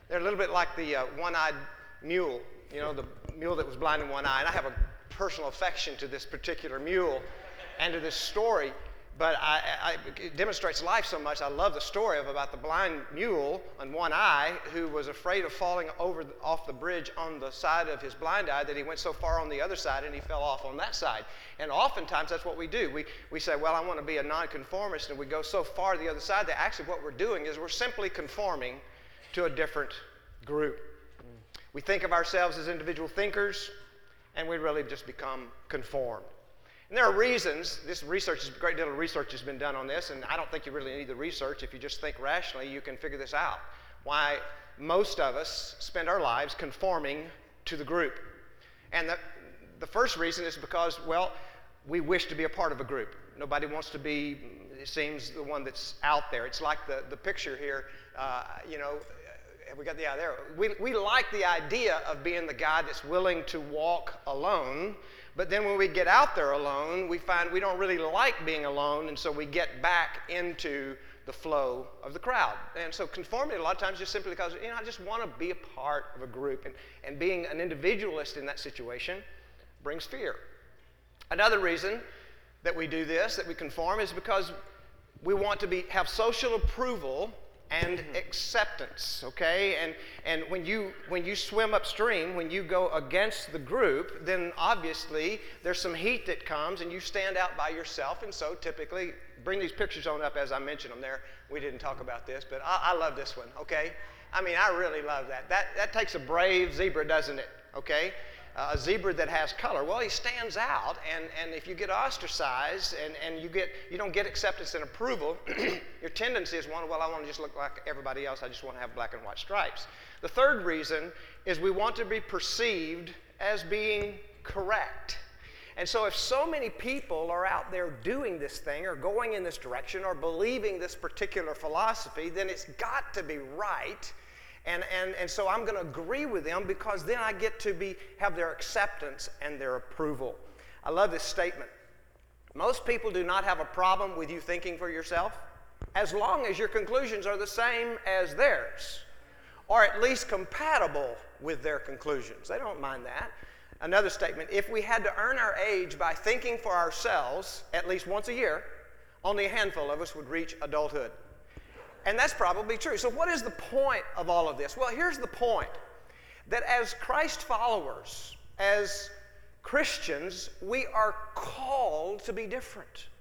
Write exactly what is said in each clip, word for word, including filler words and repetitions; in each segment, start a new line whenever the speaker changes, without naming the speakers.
They're a little bit like the uh, one-eyed mule, you know, the mule that was blind in one eye. And I have a personal affection to this particular mule and to this story, but I, I, it demonstrates life so much. I love the story of about the blind mule on one eye who was afraid of falling over the, off the bridge on the side of his blind eye that he went so far on the other side and he fell off on that side. And oftentimes that's what we do. We, we say, well, I want to be a nonconformist, and we go so far to the other side that actually what we're doing is we're simply conforming to a different group. Mm. We think of ourselves as individual thinkers, and we really just become conformed. And there are reasons. This research, a great deal of research has been done on this, and I don't think you really need the research. If you just think rationally, you can figure this out. Why most of us spend our lives conforming to the group. And the, the first reason is because, well, we wish to be a part of a group. Nobody wants to be, it seems, the one that's out there. It's like the, the picture here, uh, you know, have we got the eye there? We, we like the idea of being the guy that's willing to walk alone, but then when we get out there alone, we find we don't really like being alone, and so we get back into the flow of the crowd. And so conformity a lot of times just simply because, you know, I just want to be a part of a group, and, and being an individualist in that situation brings fear. Another reason that we do this, that we conform, is because we want to be have social approval and acceptance, okay? And and when you when you swim upstream, when you go against the group, then obviously there's some heat that comes and you stand out by yourself. And so typically, bring these pictures on up as I mentioned them there. We didn't talk about this, but I, I love this one, okay? I mean, I really love that. That that takes a brave zebra, doesn't it? Okay? Uh, a zebra that has color. Well, he stands out, and, and if you get ostracized and, and you get you don't get acceptance and approval, your tendency is one, well, I want to just look like everybody else. I just want to have black and white stripes. The third reason is we want to be perceived as being correct. And so if so many people are out there doing this thing or going in this direction or believing this particular philosophy, then it's got to be right. And, and, and so I'm going to agree with them because then I get to be, have their acceptance and their approval. I love this statement. Most people do not have a problem with you thinking for yourself as long as your conclusions are the same as theirs, or at least compatible with their conclusions. They don't mind that. Another statement, if we had to earn our age by thinking for ourselves at least once a year, only a handful of us would reach adulthood. And that's probably true. So what is the point of all of this? Well, here's the point. That as Christ followers, as Christians, we are called to be different.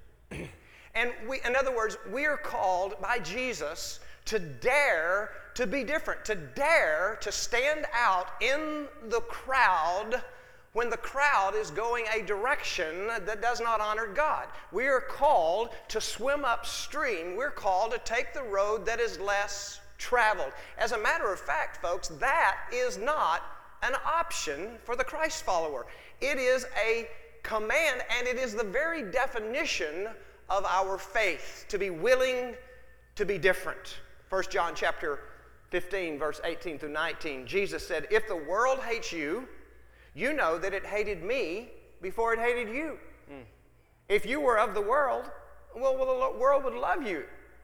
And we, in other words, we are called by Jesus to dare to be different, to dare to stand out in the crowd when the crowd is going a direction that does not honor God. We are called to swim upstream. We're called to take the road that is less traveled. As a matter of fact, folks, that is not an option for the Christ follower. It is a command, and it is the very definition of our faith, to be willing to be different. First John chapter fifteen, verse eighteen through nineteen, Jesus said, if the world hates you, you know that it hated me before it hated you. Mm. If you were of the world, well, well, the world would love you.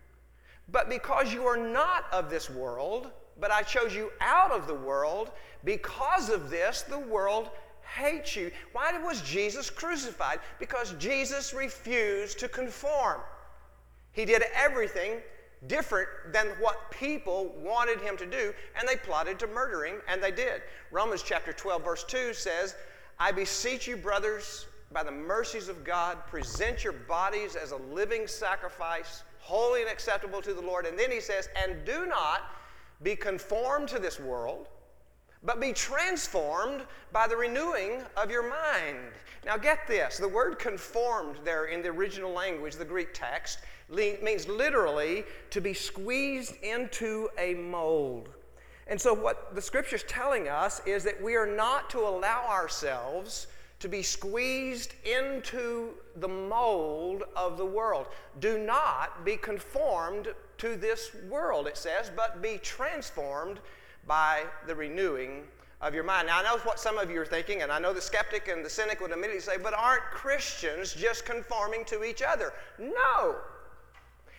But because you are not of this world, but I chose you out of the world, because of this, the world hates you. Why was Jesus crucified? Because Jesus refused to conform. He did everything different than what people wanted him to do, and they plotted to murder him, and they did. Romans chapter twelve, verse two says, I beseech you, brothers, by the mercies of God, present your bodies as a living sacrifice, holy and acceptable to the Lord. And then he says, and do not be conformed to this world, but be transformed by the renewing of your mind. Now get this, the word conformed there in the original language, the Greek text, means literally to be squeezed into a mold. And so what the Scripture's telling us is that we are not to allow ourselves to be squeezed into the mold of the world. Do not be conformed to this world, it says, but be transformed by the renewing of your mind. Now, I know what some of you are thinking, and I know the skeptic and the cynic would immediately say, but aren't Christians just conforming to each other? No.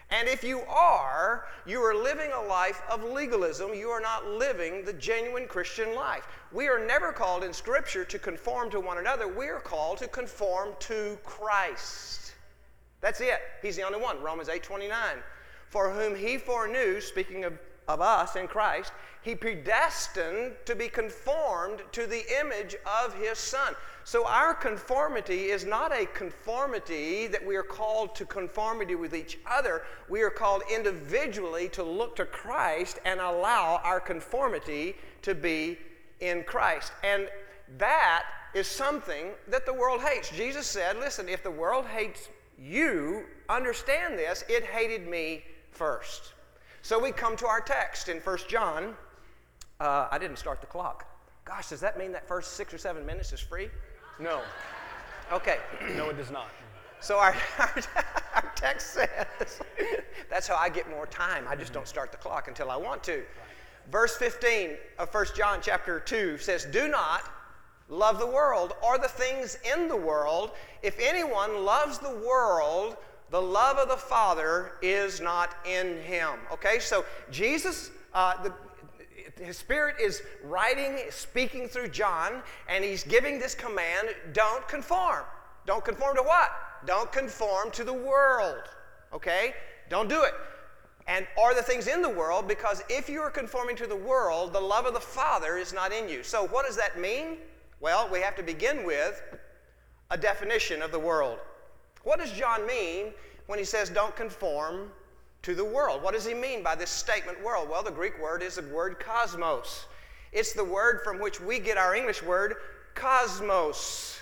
And if you are, you are living a life of legalism. You are not living the genuine Christian life. We are never called in Scripture to conform to one another. We are called to conform to Christ. That's it. He's the only one. Romans eight twenty-nine. For whom he foreknew, speaking of, of us in Christ, he predestined to be conformed to the image of his Son. So our conformity is not a conformity that we are called to conformity with each other. We are called individually to look to Christ and allow our conformity to be in Christ. And that is something that the world hates. Jesus said, listen, if the world hates you, understand this, it hated me first. So we come to our text in First John. Uh, I didn't start the clock. Gosh, does that mean that first six or seven minutes is free?
No.
Okay.
No, it does not.
So our, our, our text says, that's how I get more time. I just don't start the clock until I want to. Right. Verse fifteen of First John chapter two says, do not love the world or the things in the world. If anyone loves the world, the love of the Father is not in him. Okay, so Jesus, uh, the His Spirit is writing, speaking through John, and he's giving this command, don't conform. Don't conform to what? Don't conform to the world, okay? Don't do it. And or the things in the world, because if you are conforming to the world, the love of the Father is not in you. So what does that mean? Well, we have to begin with a definition of the world. What does John mean when he says don't conform to the world? What does he mean by this statement, world? Well, the Greek word is the word cosmos. It's the word from which we get our English word cosmos.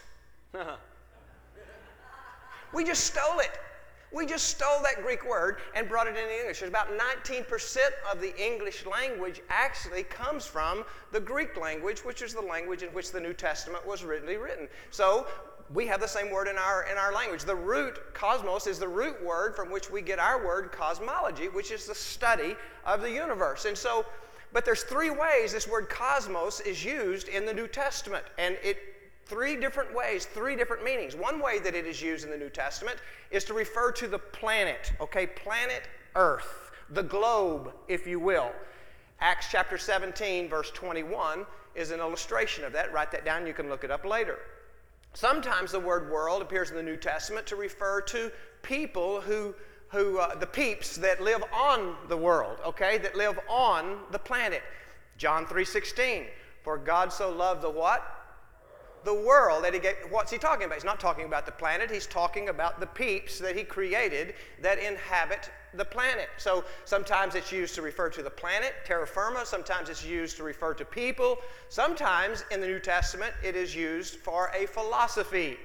We just stole it. We just stole that Greek word and brought it into English. There's about nineteen percent of the English language actually comes from the Greek language, which is the language in which the New Testament was originally written. So we have the same word in our, in our language. The root, cosmos, is the root word from which we get our word cosmology, which is the study of the universe. And so, but there's three ways this word cosmos is used in the New Testament. And it, three different ways, three different meanings. One way that it is used in the New Testament is to refer to the planet, okay, planet Earth, the globe, if you will. Acts chapter seventeen, verse twenty-one is an illustration of that. Write that down, you can look it up later. Sometimes the word world appears in the New Testament to refer to people who, who uh, the peeps that live on the world, okay, that live on the planet. John three sixteen, for God so loved the what? The world that he gave. What's he talking about? He's not talking about the planet. He's talking about the peeps that he created that inhabit the planet. So sometimes it's used to refer to the planet, terra firma. Sometimes it's used to refer to people. Sometimes in the New Testament it is used for a philosophy.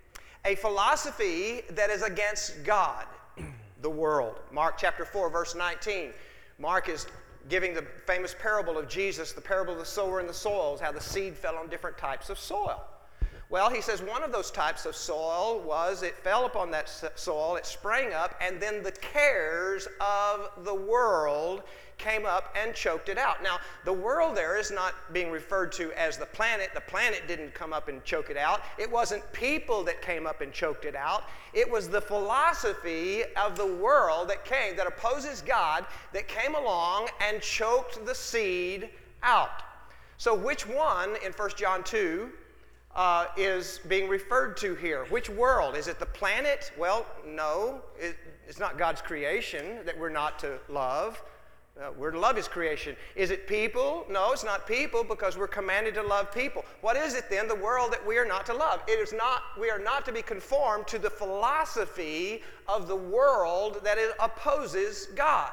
A philosophy that is against God, the world. Mark chapter four, verse nineteen. Mark is giving the famous parable of Jesus, the parable of the sower and the soils, how the seed fell on different types of soil. Well, he says one of those types of soil was it fell upon that soil, it sprang up, and then the cares of the world came up and choked it out. Now, the world there is not being referred to as the planet. The planet didn't come up and choke it out. It wasn't people that came up and choked it out. It was the philosophy of the world that came, that opposes God, that came along and choked the seed out. So which one in First John two Uh, is being referred to here? Which world? Is it the planet? Well, no. It, it's not God's creation that we're not to love. Uh, we're to love His creation. Is it people? No, it's not people, because we're commanded to love people. What is it then? The world that we are not to love. It is not. We are not to be conformed to the philosophy of the world that it opposes God.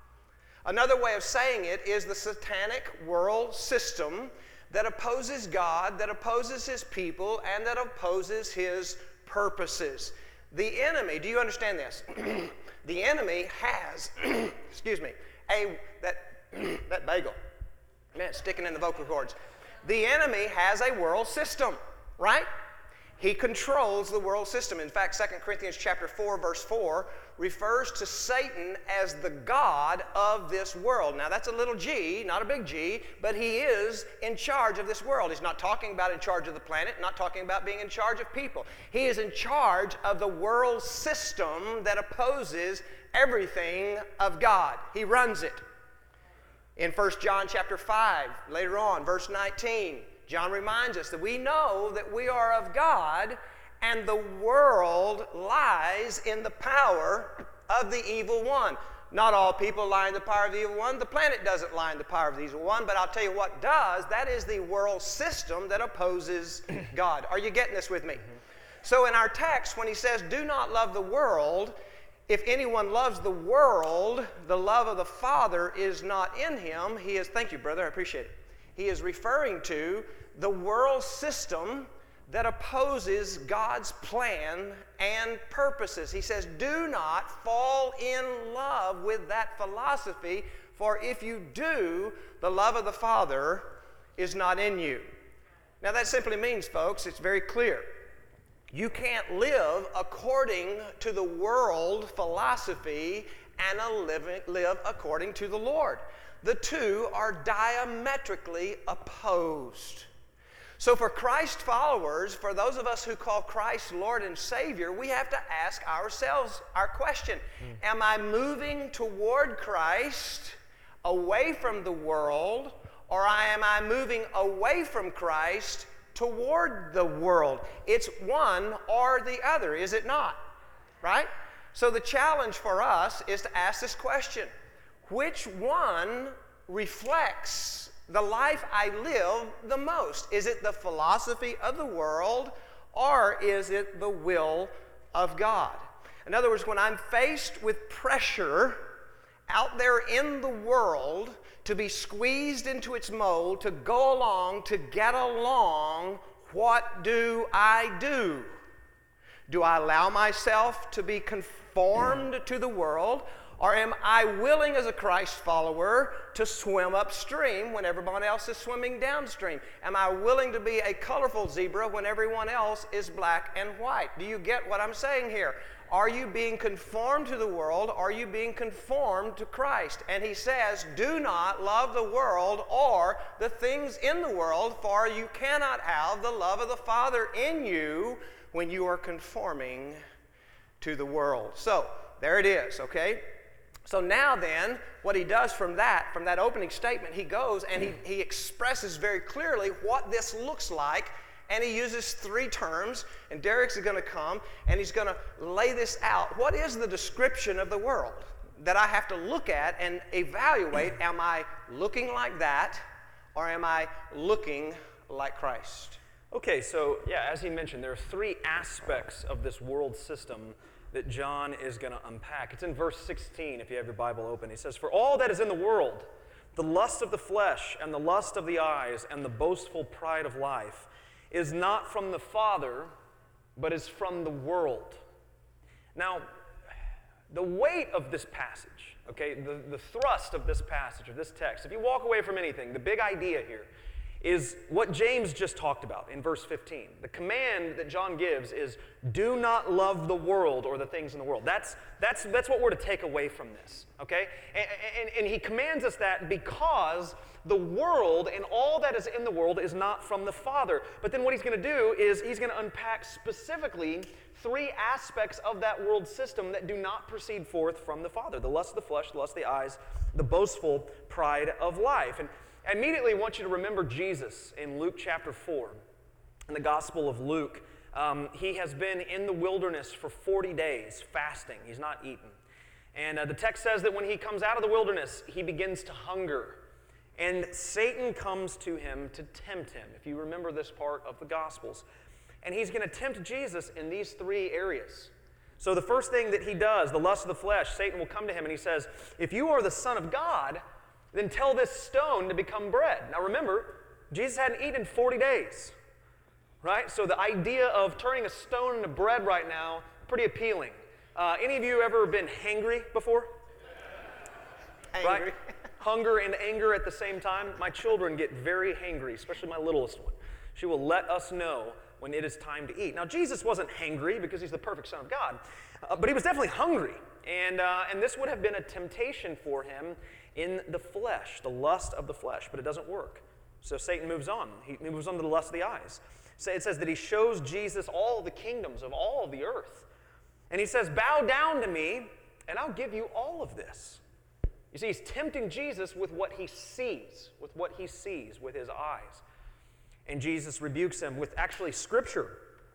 Another way of saying it is the satanic world system that opposes God, that opposes His people, and that opposes His purposes. The enemy, do you understand this? The enemy has, excuse me, a that that bagel, man, it's sticking in the vocal cords. The enemy has a world system, right? He controls the world system. In fact, Second Corinthians chapter four, verse four refers to Satan as the god of this world. Now, that's a little g, not a big G, but he is in charge of this world. He's not talking about in charge of the planet, not talking about being in charge of people. He is in charge of the world system that opposes everything of God. He runs it. In First John chapter five, later on, verse nineteen, John reminds us that we know that we are of God, and the world lies in the power of the evil one. Not all people lie in the power of the evil one. The planet doesn't lie in the power of the evil one, but I'll tell you what does. That is the world system that opposes God. Are you getting this with me? Mm-hmm. So in our text, when he says, do not love the world, if anyone loves the world, the love of the Father is not in him. He is, thank you, brother, I appreciate it. He is referring to the world system that opposes God's plan and purposes. He says, do not fall in love with that philosophy, for if you do, the love of the Father is not in you. Now that simply means, folks, it's very clear. You can't live according to the world philosophy and a living, live according to the Lord. The two are diametrically opposed. So for Christ followers, for those of us who call Christ Lord and Savior, we have to ask ourselves our question. Mm. Am I moving toward Christ, away from the world, or am I moving away from Christ toward the world? It's one or the other, is it not? Right? So the challenge for us is to ask this question. Which one reflects the life I live the most? Is it the philosophy of the world, or is it the will of God? In other words, when I'm faced with pressure out there in the world to be squeezed into its mold, to go along, to get along, what do I do? Do I allow myself to be conformed to the world, or am I willing as a Christ follower to swim upstream when everyone else is swimming downstream? Am I willing to be a colorful zebra when everyone else is black and white? Do you get what I'm saying here? Are you being conformed to the world? Are you being conformed to Christ? And he says, do not love the world or the things in the world, for you cannot have the love of the Father in you when you are conforming to the world. So, there it is, okay? So now then, what he does from that, from that opening statement, he goes and he, he expresses very clearly what this looks like, and he uses three terms, and Derek's going to come and he's going to lay this out. What is the description of the world that I have to look at and evaluate? Am I looking like that, or am I looking like Christ?
Okay, so yeah, as he mentioned, there are three aspects of this world system that John is going to unpack. It's in verse sixteen, if you have your Bible open. He says, for all that is in the world, the lust of the flesh and the lust of the eyes and the boastful pride of life, is not from the Father, but is from the world. Now, the weight of this passage, okay, the, the thrust of this passage, of this text, if you walk away from anything, the big idea here is what James just talked about in verse fifteen. The command that John gives is, do not love the world or the things in the world. That's, that's, that's what we're to take away from this, okay? And, and, and he commands us that because the world and all that is in the world is not from the Father. But then what he's going to do is he's going to unpack specifically three aspects of that world system that do not proceed forth from the Father. The lust of the flesh, the lust of the eyes, the boastful pride of life. And I immediately want you to remember Jesus in Luke chapter four. In the Gospel of Luke, um, he has been in the wilderness for forty days, fasting. He's not eaten. And uh, the text says that when he comes out of the wilderness, he begins to hunger. And Satan comes to him to tempt him, if you remember this part of the Gospels. And he's going to tempt Jesus in these three areas. So the first thing that he does, the lust of the flesh, Satan will come to him and he says, if you are the Son of God, then tell this stone to become bread. Now remember, Jesus hadn't eaten in forty days, right? So the idea of turning a stone into bread right now, pretty appealing. Uh, any of you ever been hangry before?
Angry.
Right? Hunger and anger at the same time. My children get very hangry, especially my littlest one. She will let us know when it is time to eat. Now Jesus wasn't hangry because he's the perfect Son of God, uh, but he was definitely hungry. And, uh, and this would have been a temptation for him in the flesh, the lust of the flesh, but it doesn't work. So Satan moves on. He moves on to the lust of the eyes. So it says that he shows Jesus all the kingdoms of all the earth. And he says, bow down to me, and I'll give you all of this. You see, he's tempting Jesus with what he sees, with what he sees with his eyes. And Jesus rebukes him with actually Scripture.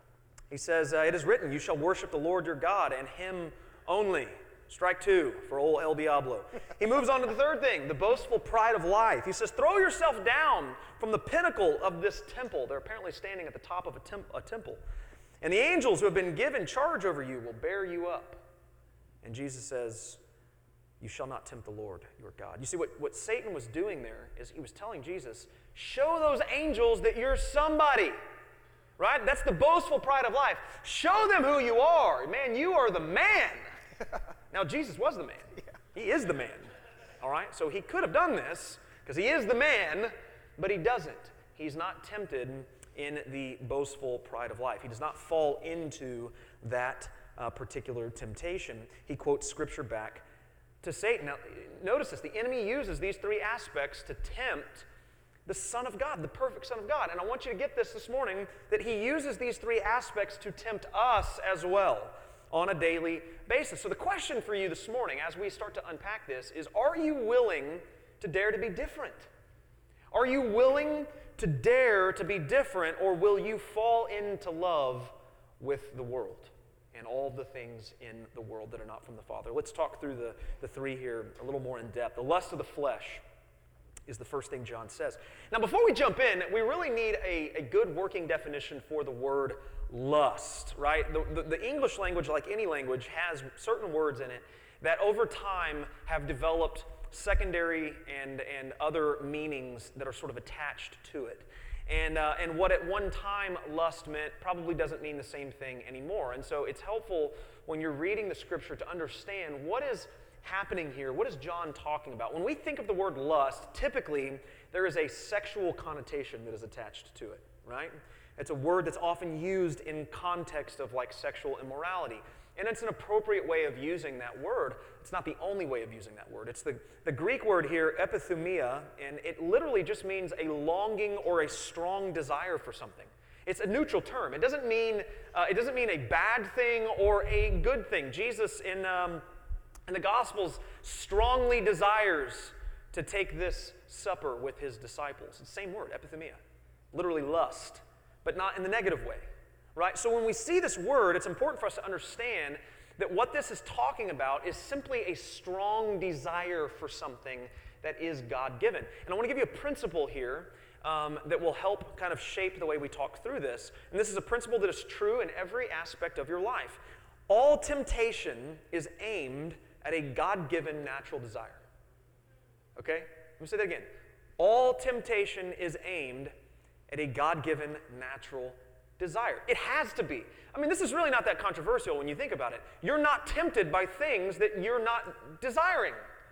He says, uh, it is written, you shall worship the Lord your God and him only. Strike two for old El Diablo. He moves on to the third thing, the boastful pride of life. He says, throw yourself down from the pinnacle of this temple. They're apparently standing at the top of a, temp- a temple. And the angels who have been given charge over you will bear you up. And Jesus says, you shall not tempt the Lord your God. You see, what, what Satan was doing there is he was telling Jesus, show those angels that you're somebody. Right? That's the boastful pride of life. Show them who you are. Man, you are the man. Now, Jesus was the man. He is the man. All right? So he could have done this because he is the man, but he doesn't. He's not tempted in the boastful pride of life. He does not fall into that uh, particular temptation. He quotes Scripture back to Satan. Now, notice this. The enemy uses these three aspects to tempt the Son of God, the perfect Son of God. And I want you to get this this morning, that he uses these three aspects to tempt us as well on a daily basis. So the question for you this morning, as we start to unpack this, is are you willing to dare to be different? Are you willing to dare to be different, or will you fall into love with the world and all the things in the world that are not from the Father? Let's talk through the, the three here a little more in depth. The lust of the flesh is the first thing John says. Now, before we jump in, we really need a, a good working definition for the word lust, right? The, the, the English language, like any language, has certain words in it that over time have developed secondary and, and other meanings that are sort of attached to it. And, uh, and what at one time lust meant probably doesn't mean the same thing anymore. And so it's helpful when you're reading the Scripture to understand what is happening here. What is John talking about? When we think of the word lust, typically there is a sexual connotation that is attached to it, right? It's a word that's often used in context of like sexual immorality. And it's an appropriate way of using that word. It's not the only way of using that word. It's the, the Greek word here, epithumia, and it literally just means a longing or a strong desire for something. It's a neutral term. It doesn't mean uh, it doesn't mean a bad thing or a good thing. Jesus in um, in the Gospels strongly desires to take this supper with his disciples. It's the same word, epithumia, literally lust, but not in the negative way. Right? So when we see this word, it's important for us to understand that what this is talking about is simply a strong desire for something that is God-given. And I want to give you a principle here um, that will help kind of shape the way we talk through this. And this is a principle that is true in every aspect of your life. All temptation is aimed at a God-given natural desire. Okay? Let me say that again. All temptation is aimed at a God-given natural desire. It has to be. I mean, this is really not that controversial when you think about it. You're not tempted by things that you're not desiring.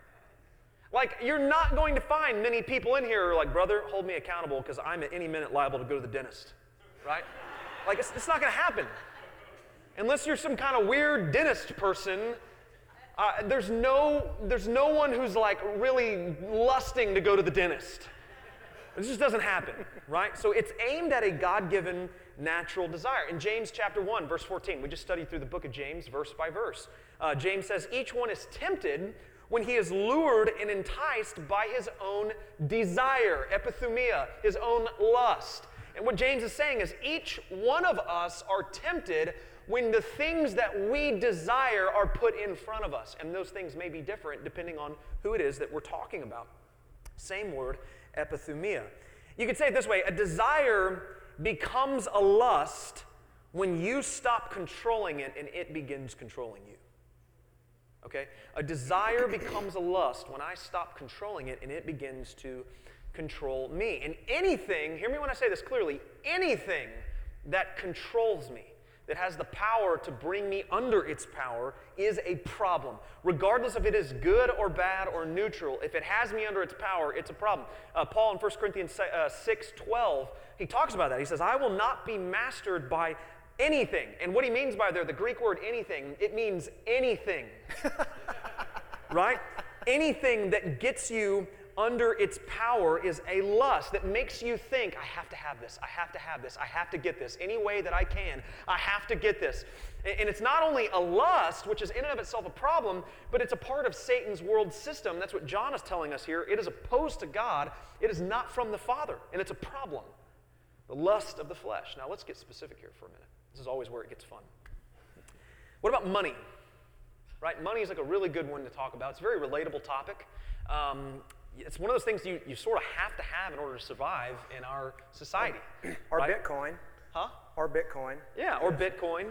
Like, you're not going to find many people in here who are like, brother, hold me accountable because I'm at any minute liable to go to the dentist. Right? Like, it's, it's not going to happen. Unless you're some kind of weird dentist person, uh, there's no, there's no one who's like really lusting to go to the dentist. It just doesn't happen, right? So it's aimed at a God-given natural desire. In James chapter one, verse fourteen, we just studied through the book of James verse by verse. Uh, James says, each one is tempted when he is lured and enticed by his own desire, epithumia, his own lust. And what James is saying is each one of us are tempted when the things that we desire are put in front of us. And those things may be different depending on who it is that we're talking about. Same word, epithumia. You could say it this way, a desire becomes a lust when you stop controlling it and it begins controlling you. Okay? A desire becomes a lust when I stop controlling it and it begins to control me. And anything, hear me when I say this clearly, anything that controls me, that has the power to bring me under its power, is a problem. Regardless if it is good or bad or neutral, if it has me under its power, it's a problem. Uh, Paul in First Corinthians six twelve, he talks about that. He says, I will not be mastered by anything. And what he means by there, the Greek word anything, it means anything. Right? Anything that gets you under its power is a lust that makes you think, I have to have this, I have to have this, I have to get this, any way that I can, I have to get this. And it's not only a lust, which is in and of itself a problem, but it's a part of Satan's world system. That's what John is telling us here. It is opposed to God. It is not from the Father, and it's a problem. The lust of the flesh. Now let's get specific here for a minute. This is always where it gets fun. What about money? Right? Money is like a really good one to talk about. It's a very relatable topic. Um, it's one of those things you, you sort of have to have in order to survive in our society.
Or
right?
Bitcoin.
Huh?
Or Bitcoin.
Yeah, or Bitcoin.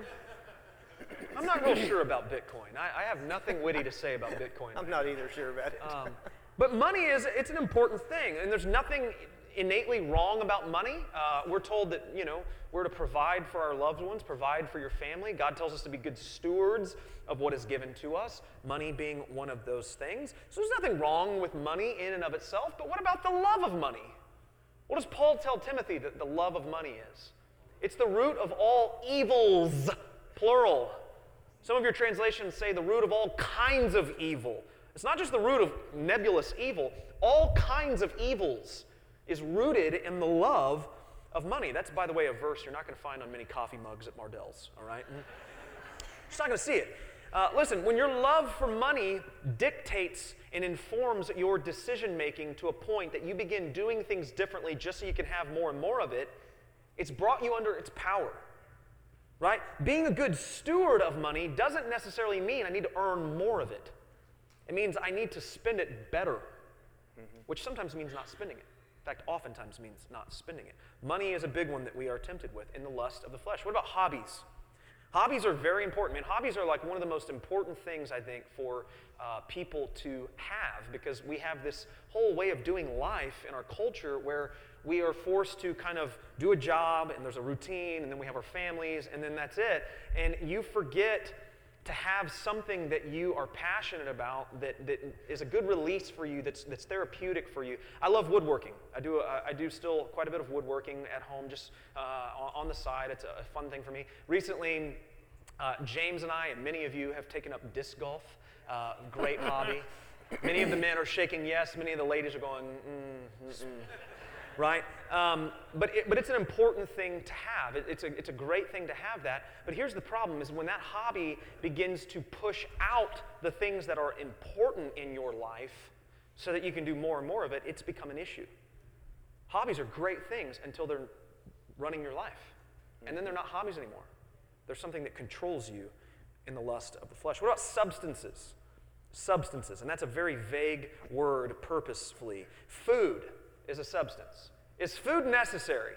I'm not real sure about Bitcoin. I, I have nothing witty to say about Bitcoin.
I'm not either sure about it.
Um, but money is, it's an important thing, and there's nothing innately wrong about money. Uh, we're told that, you know, we're to provide for our loved ones, provide for your family. God tells us to be good stewards of what is given to us, money being one of those things. So there's nothing wrong with money in and of itself, but what about the love of money? What does Paul tell Timothy that the love of money is? It's the root of all evils, plural. Some of your translations say the root of all kinds of evil. It's not just the root of nebulous evil. All kinds of evils is rooted in the love of money. That's, by the way, a verse you're not going to find on many coffee mugs at Mardel's, all right? You're just not going to see it. Uh, listen, when your love for money dictates and informs your decision-making to a point that you begin doing things differently just so you can have more and more of it, it's brought you under its power, right? Being a good steward of money doesn't necessarily mean I need to earn more of it. It means I need to spend it better, mm-hmm. which sometimes means not spending it. In fact, oftentimes means not spending it. Money is a big one that we are tempted with in the lust of the flesh. What about hobbies? Hobbies are very important. Man, hobbies are like one of the most important things, I think, for uh, people to have, because we have this whole way of doing life in our culture where we are forced to kind of do a job, and there's a routine, and then we have our families, and then that's it. And you forget to have something that you are passionate about that, that is a good release for you, that's, that's therapeutic for you. I love woodworking. I do, uh, I do still quite a bit of woodworking at home, just uh, on the side. It's a fun thing for me. Recently, uh, James and I, and many of you, have taken up disc golf. Uh, great hobby. Many of the men are shaking yes. Many of the ladies are going, mm, mm, mm. Right? Um, but, it, but it's an important thing to have. It, it's, a, it's a great thing to have that. But here's the problem, is when that hobby begins to push out the things that are important in your life so that you can do more and more of it, it's become an issue. Hobbies are great things until they're running your life. And then they're not hobbies anymore. They're something that controls you in the lust of the flesh. What about substances? Substances, and that's a very vague word purposefully. Food is a substance. Is food necessary?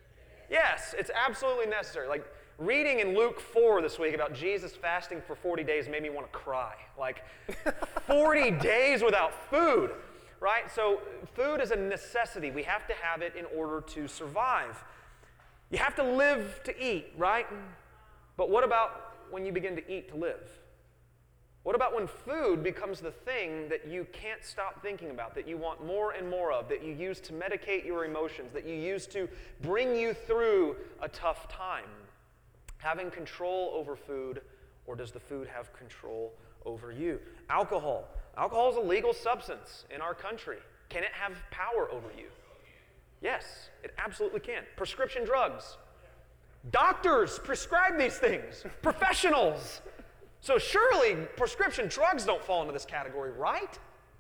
Yes, it's absolutely necessary. Like reading in Luke four this week about Jesus fasting for forty days made me want to cry. Like forty days without food, right? So food is a necessity. We have to have it in order to survive. You have to live to eat, right? But what about when you begin to eat to live? What about when food becomes the thing that you can't stop thinking about, that you want more and more of, that you use to medicate your emotions, that you use to bring you through a tough time? Having control over food, or does the food have control over you? Alcohol. Alcohol is a legal substance in our country. Can it have power over you? Yes, it absolutely can. Prescription drugs. Doctors prescribe these things. Professionals. So surely prescription drugs don't fall into this category, right?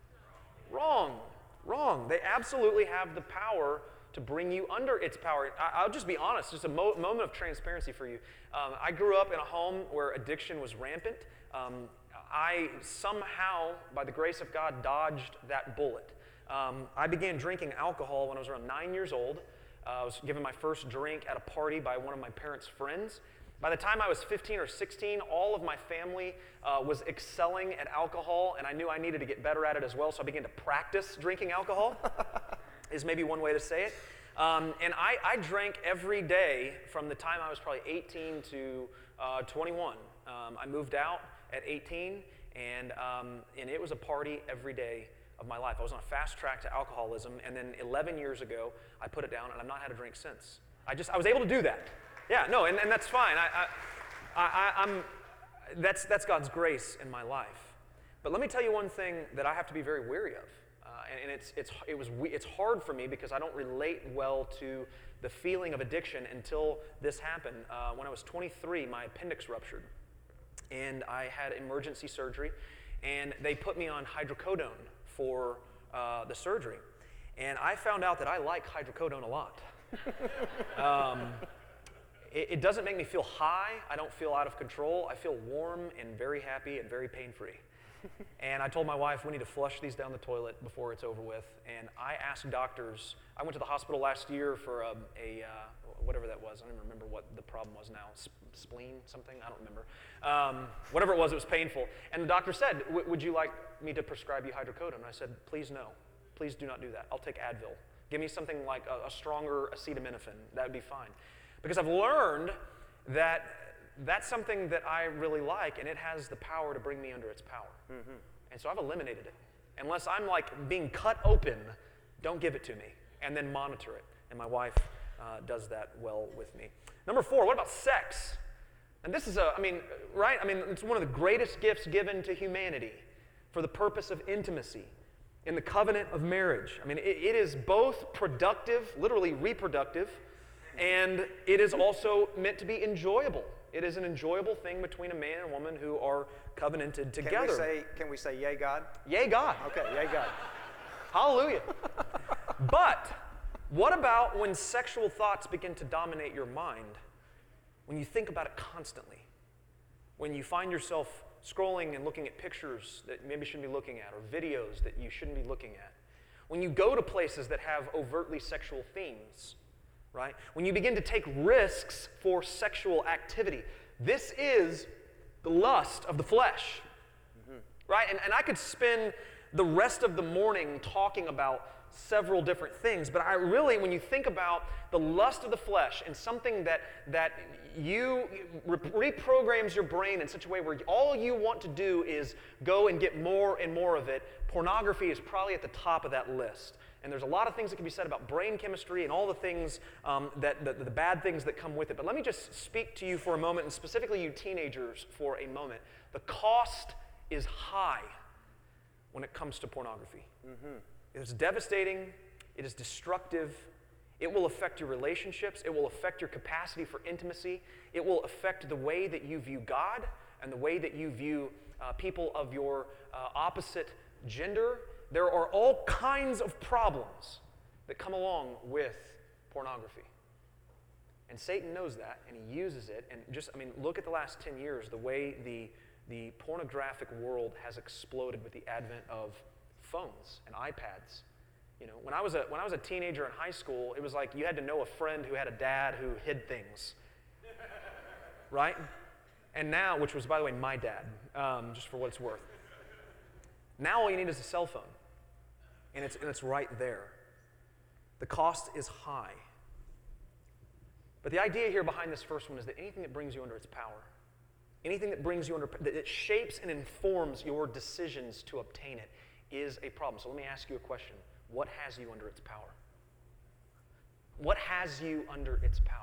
Wrong. Wrong. They absolutely have the power to bring you under its power. I, I'll just be honest, just a mo- moment of transparency for you. Um, I grew up in a home where addiction was rampant. Um, I somehow, by the grace of God, dodged that bullet. Um, I began drinking alcohol when I was around nine years old. Uh, I was given my first drink at a party by one of my parents' friends. By the time I was fifteen or sixteen, all of my family uh, was excelling at alcohol, and I knew I needed to get better at it as well, so I began to practice drinking alcohol, is maybe one way to say it. Um, and I, I drank every day from the time I was probably eighteen to uh, twenty-one. Um, I moved out at eighteen, and, um, and it was a party every day of my life. I was on a fast track to alcoholism, and then eleven years ago, I put it down, and I've not had a drink since. I just, I was able to do that. Yeah, no, and, and that's fine. I, I, I, I'm, that's, that's God's grace in my life. But let me tell you one thing that I have to be very wary of, uh, and, and it's, it's, it was, we- it's hard for me because I don't relate well to the feeling of addiction until this happened. Uh, when I was twenty-three, my appendix ruptured, and I had emergency surgery, and they put me on hydrocodone for uh, the surgery. And I found out that I like hydrocodone a lot. um, it, it doesn't make me feel high. I don't feel out of control. I feel warm and very happy and very pain-free. And I told my wife, we need to flush these down the toilet before it's over with. And I asked doctors, I went to the hospital last year for a, a uh, whatever that was. I don't even remember what the problem was now. Sp- spleen, something? I don't remember. Um, whatever it was, it was painful. And the doctor said, would you like me to prescribe you hydrocodone? And I said, please no. Please do not do that. I'll take Advil. Give me something like a, a stronger acetaminophen. That would be fine. Because I've learned that that's something that I really like, and it has the power to bring me under its power. Mm-hmm. And so I've eliminated it. Unless I'm like being cut open, don't give it to me, and then monitor it. And my wife uh, does that well with me. Number four, what about sex? And this is a, I mean, right? I mean, it's one of the greatest gifts given to humanity for the purpose of intimacy in the covenant of marriage. I mean, it, it is both productive, literally reproductive, and it is also meant to be enjoyable. It is an enjoyable thing between a man and a woman who are covenanted together.
Can we say, can we say yay, God?
Yay, God.
Okay, yay, God.
Hallelujah. But what about when sexual thoughts begin to dominate your mind? When you think about it constantly? When you find yourself scrolling and looking at pictures that you maybe shouldn't be looking at, or videos that you shouldn't be looking at? When you go to places that have overtly sexual themes? Right? When you begin to take risks for sexual activity. This is the lust of the flesh. Mm-hmm. Right? And, and I could spend the rest of the morning talking about several different things, but I really, when you think about the lust of the flesh and something that, that you re- reprograms your brain in such a way where all you want to do is go and get more and more of it, pornography is probably at the top of that list. And there's a lot of things that can be said about brain chemistry and all the things, um, that the, the bad things that come with it. But let me just speak to you for a moment, and specifically you teenagers for a moment. The cost is high when it comes to pornography. Mm-hmm. It is devastating. It is destructive. It will affect your relationships. It will affect your capacity for intimacy. It will affect the way that you view God and the way that you view uh, people of your uh, opposite gender. There are all kinds of problems that come along with pornography. And Satan knows that, and he uses it. And just, I mean, look at the last ten years, the way the, the pornographic world has exploded with the advent of phones and iPads. You know, when I was a, when I was a teenager in high school, it was like you had to know a friend who had a dad who hid things. Right? And now, which was, by the way, my dad, um, just for what it's worth. Now all you need is a cell phone. And it's, and it's right there. The cost is high. But the idea here behind this first one is that anything that brings you under its power, anything that brings you under, that it shapes and informs your decisions to obtain it, is a problem. So let me ask you a question. What has you under its power? What has you under its power?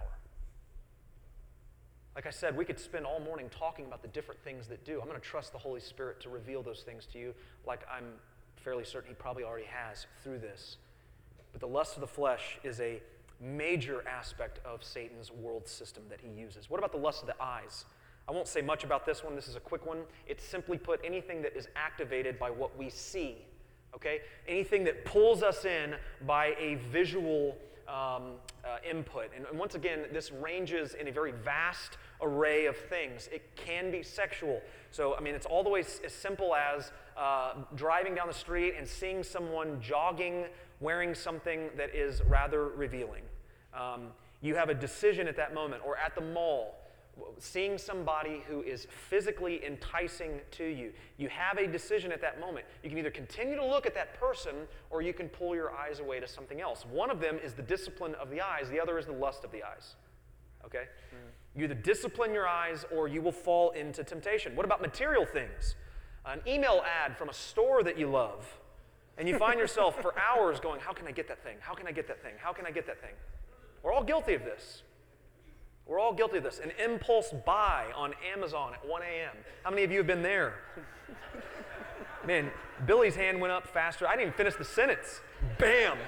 Like I said, we could spend all morning talking about the different things that do. I'm going to trust the Holy Spirit to reveal those things to you, like I'm fairly certain he probably already has through this. But the lust of the flesh is a major aspect of Satan's world system that he uses. What about the lust of the eyes? I won't say much about this one. This is a quick one. It's simply put anything that is activated by what we see. Okay? Anything that pulls us in by a visual um, uh, input. And, and once again, this ranges in a very vast array of things. It can be sexual. So, I mean, it's all the way as simple as uh, driving down the street and seeing someone jogging, wearing something that is rather revealing. Um, you have a decision at that moment, or at the mall, seeing somebody who is physically enticing to you. You have a decision at that moment. You can either continue to look at that person, or you can pull your eyes away to something else. One of them is the discipline of the eyes. The other is the lust of the eyes. Okay? Mm-hmm. You either discipline your eyes, or you will fall into temptation. What about material things? An email ad from a store that you love, and you find yourself for hours going, how can I get that thing? How can I get that thing? How can I get that thing? We're all guilty of this. We're all guilty of this. An impulse buy on Amazon at one a.m. How many of you have been there? Man, Billy's hand went up faster. I didn't even finish the sentence. Bam!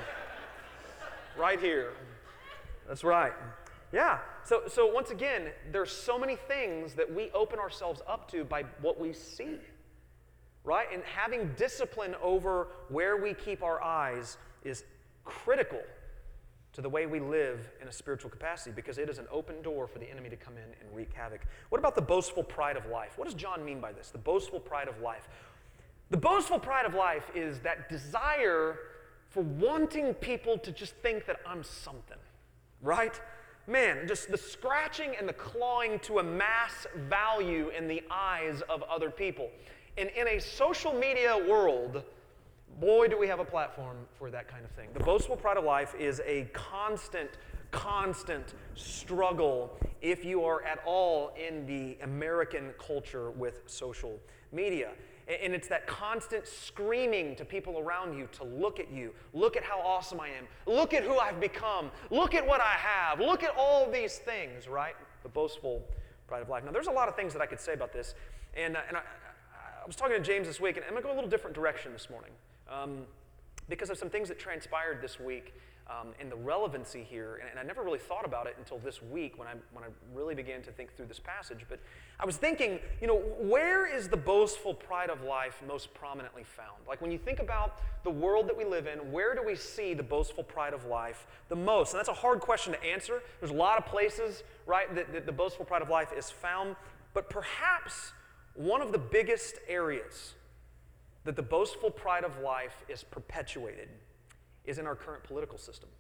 Right here. That's right. Yeah. So, so once again, there's so many things that we open ourselves up to by what we see, right? And having discipline over where we keep our eyes is critical to the way we live in a spiritual capacity, because it is an open door for the enemy to come in and wreak havoc. What about the boastful pride of life? What does John mean by this? The boastful pride of life. The boastful pride of life is that desire for wanting people to just think that I'm something, right? Man, just the scratching and the clawing to amass value in the eyes of other people. And in a social media world, boy, do we have a platform for that kind of thing. The boastful pride of life is a constant, constant struggle if you are at all in the American culture with social media. And it's that constant screaming to people around you to look at you. Look at how awesome I am. Look at who I've become. Look at what I have. Look at all these things, right? The boastful pride of life. Now, there's a lot of things that I could say about this. And, uh, and I, I was talking to James this week, and I'm going to go a little different direction this morning. Um, because of some things that transpired this week um, and the relevancy here. And, and I never really thought about it until this week when I, when I really began to think through this passage. But I was thinking, you know, where is the boastful pride of life most prominently found? Like when you think about the world that we live in, where do we see the boastful pride of life the most? And that's a hard question to answer. There's a lot of places, right, that, that the boastful pride of life is found. But perhaps one of the biggest areas that the boastful pride of life is perpetuated is in our current political system.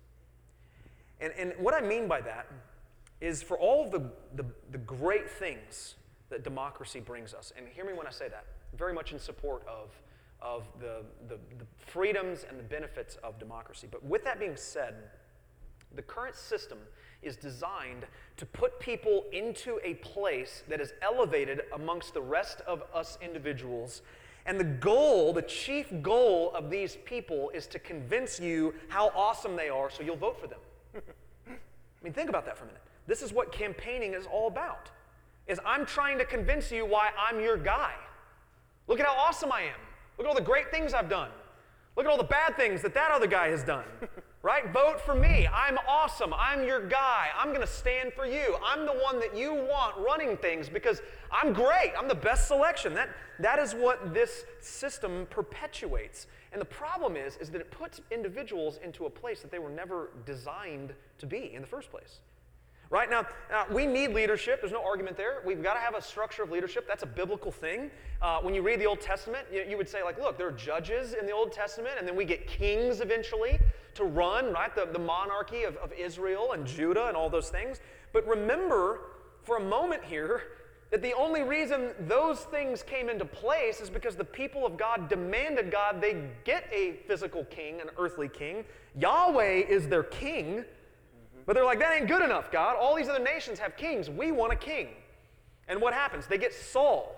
And, and what I mean by that is for all of the, the, the great things that democracy brings us, and hear me when I say that, very much in support of, of the, the, the freedoms and the benefits of democracy. But with that being said, the current system is designed to put people into a place that is elevated amongst the rest of us individuals. And the goal, the chief goal of these people is to convince you how awesome they are so you'll vote for them. I mean, think about that for a minute. This is what campaigning is all about, is I'm trying to convince you why I'm your guy. Look at how awesome I am. Look at all the great things I've done. Look at all the bad things that that other guy has done, right? Vote for me. I'm awesome. I'm your guy. I'm going to stand for you. I'm the one that you want running things because I'm great. I'm the best selection. That, that is what this system perpetuates. And the problem is, is that it puts individuals into a place that they were never designed to be in the first place. Right now, uh, we need leadership. There's no argument there. We've got to have a structure of leadership. That's a biblical thing. Uh, when you read the Old Testament, you, you would say, like, look, there are judges in the Old Testament, and then we get kings eventually to run, right, the, the monarchy of, of Israel and Judah and all those things. But remember, for a moment here, that the only reason those things came into place is because the people of God demanded God they get a physical king, an earthly king. Yahweh is their king. But they're like, that ain't good enough, God. All these other nations have kings. We want a king. And what happens? They get Saul.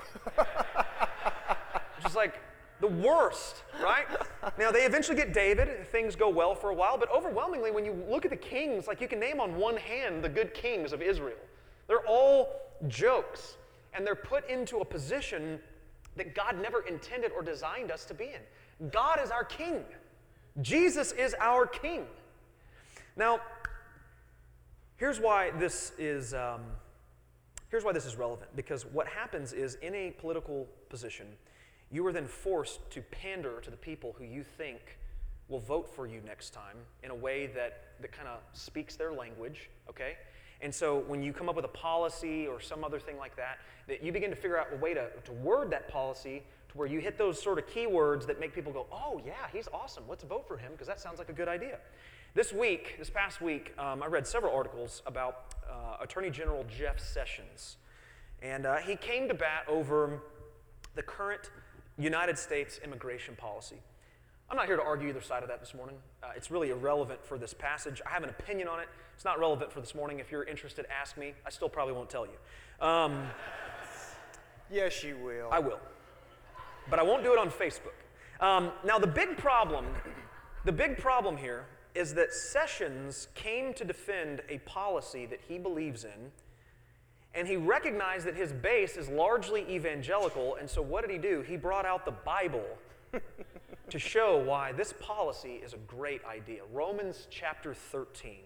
Just like the worst, right? Now, they eventually get David. Things go well for a while. But overwhelmingly, when you look at the kings, like you can name on one hand the good kings of Israel. They're all jokes. And they're put into a position that God never intended or designed us to be in. God is our king. Jesus is our king. Now, here's why this is um, here's why this is relevant. Because what happens is, in a political position, you are then forced to pander to the people who you think will vote for you next time in a way that, that kind of speaks their language, okay? And so when you come up with a policy or some other thing like that, that you begin to figure out a way to, to word that policy to where you hit those sort of keywords that make people go, oh yeah, he's awesome, let's vote for him because that sounds like a good idea. This week, this past week, um, I read several articles about uh, Attorney General Jeff Sessions. And uh, he came to bat over the current United States immigration policy. I'm not here to argue either side of that this morning. Uh, it's really irrelevant for this passage. I have an opinion on it. It's not relevant for this morning. If you're interested, ask me. I still probably won't tell you. Um,
yes, you will.
I will. But I won't do it on Facebook. Um, now, the big problem, the big problem here is that Sessions came to defend a policy that he believes in, And he recognized that his base is largely evangelical, and so what did he do? He brought out the Bible to show why this policy is a great idea. Romans chapter thirteen.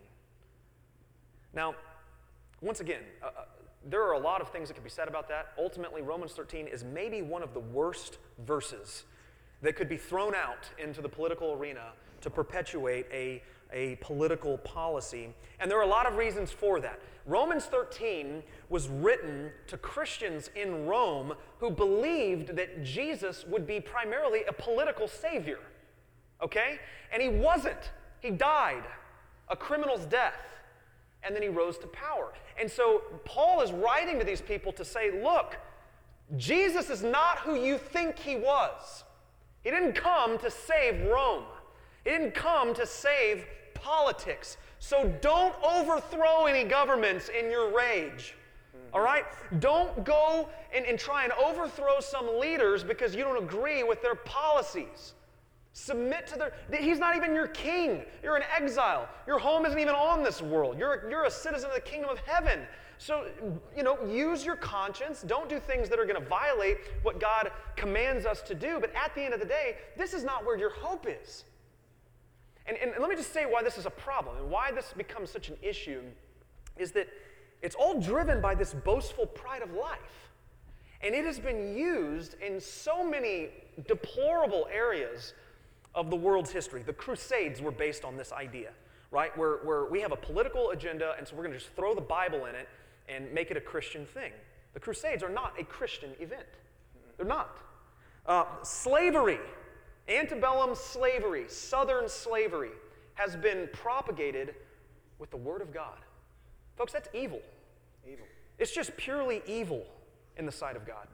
Now, once again, uh, there are a lot of things that could be said about that. Ultimately, Romans thirteen is maybe one of the worst verses that could be thrown out into the political arena to perpetuate a, a political policy. And there are a lot of reasons for that. Romans thirteen was written to Christians in Rome who believed that Jesus would be primarily a political savior. Okay? And he wasn't. He died a criminal's death. And then he rose to power. And so Paul is writing to these people to say, look, Jesus is not who you think he was. He didn't come to save Rome. He didn't come to save politics. So don't overthrow any governments in your rage. Mm-hmm. All right? Don't go and, and try and overthrow some leaders because you don't agree with their policies. Submit to their... He's not even your king. You're in exile. Your home isn't even on this world. You're, you're a citizen of the kingdom of heaven. So, you know, use your conscience. Don't do things that are going to violate what God commands us to do. But at the end of the day, this is not where your hope is. And, and let me just say why this is a problem and why this becomes such an issue is that it's all driven by this boastful pride of life. And it has been used in so many deplorable areas of the world's history. The Crusades were based on this idea, right? Where, where we have a political agenda, and so we're going to just throw the Bible in it and make it a Christian thing. The Crusades are not a Christian event. They're not. Uh, slavery, antebellum slavery, southern slavery, has been propagated with the Word of God. Folks, that's evil.
Evil.
It's just purely evil in the sight of God.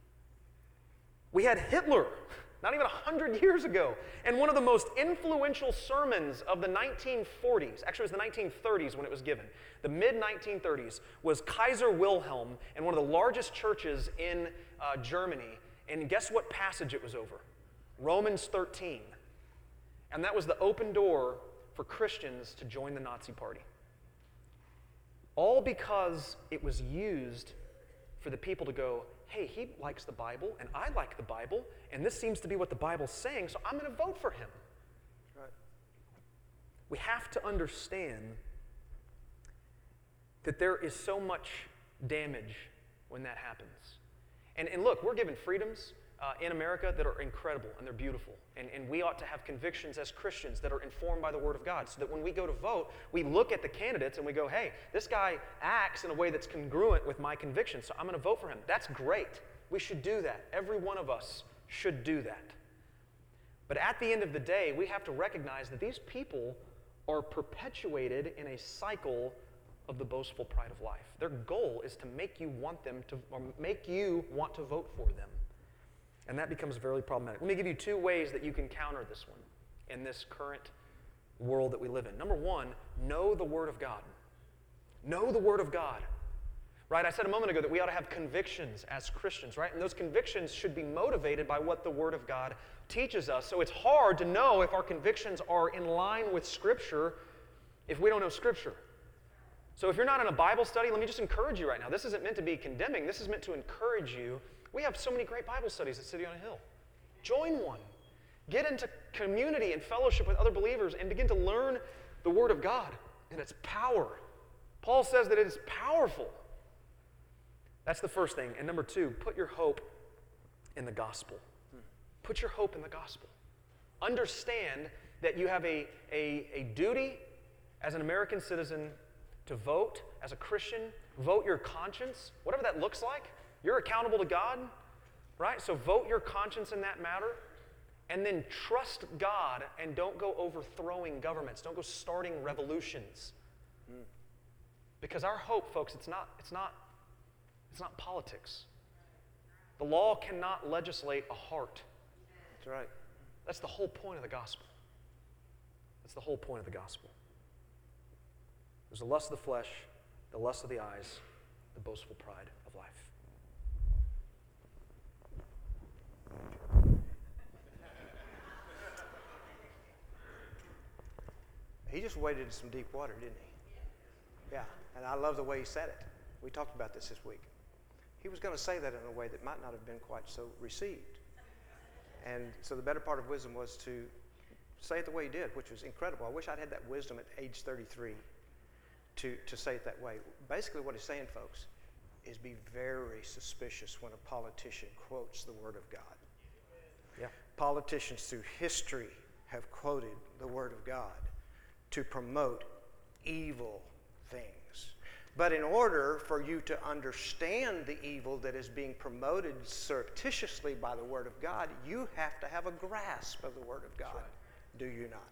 We had Hitler, not even one hundred years ago, and one of the most influential sermons of the nineteen forties, actually it was the nineteen thirties when it was given, the mid nineteen thirties, was Kaiser Wilhelm in one of the largest churches in uh, Germany, and guess what passage it was over? Romans thirteen. And that was the open door for Christians to join the Nazi Party. All because it was used for the people to go, hey, he likes the Bible, and I like the Bible, and this seems to be what the Bible's saying, so I'm going to vote for him.
Right.
We have to understand that there is so much damage when that happens. And, and look, we're given freedoms uh, in America that are incredible, and they're beautiful. And, and we ought to have convictions as Christians that are informed by the Word of God, so that when we go to vote, we look at the candidates and we go, hey, this guy acts in a way that's congruent with my convictions, so I'm going to vote for him. That's great. We should do that. Every one of us should do that. But at the end of the day, we have to recognize that these people are perpetuated in a cycle of the boastful pride of life. Their goal is to make you want them to, or make you want to vote for them. And that becomes very problematic. Let me give you two ways that you can counter this one in this current world that we live in. Number one, know the Word of God. Know the Word of God. Right? I said a moment ago that we ought to have convictions as Christians, right? And those convictions should be motivated by what the Word of God teaches us. So it's hard to know if our convictions are in line with Scripture if we don't know Scripture. So if you're not in a Bible study, let me just encourage you right now. This isn't meant to be condemning. This is meant to encourage you. We have so many great Bible studies at City on a Hill. Join one. Get into community and fellowship with other believers and begin to learn the Word of God and its power. Paul says that it is powerful. That's the first thing. And number two, put your hope in the gospel. Put your hope in the gospel. Understand that you have a, a, a duty as an American citizen to vote, as a Christian, vote your conscience, whatever that looks like. You're accountable to God, right? So vote your conscience in that matter, and then trust God and don't go overthrowing governments. Don't go starting revolutions. Mm. Because our hope, folks, it's not, it's not, it's not politics. The law cannot legislate a heart.
That's right.
That's the whole point of the gospel. That's the whole point of the gospel. There's the lust of the flesh, the lust of the eyes, the boastful pride of life.
He just waded in some deep water, didn't he? Yeah, and I love the way he said it. We talked about this this week. He was going to say that in a way that might not have been quite so received. And so the better part of wisdom was to say it the way he did, which was incredible. I wish I'd had that wisdom at age thirty-three to, to say it that way. Basically what he's saying, folks, is be very suspicious when a politician quotes the Word of God.
Yeah.
Politicians through history have quoted the Word of God to promote evil things. But in order for you to understand the evil that is being promoted surreptitiously by the Word of God, you have to have a grasp of the Word of God. Right. Do you not?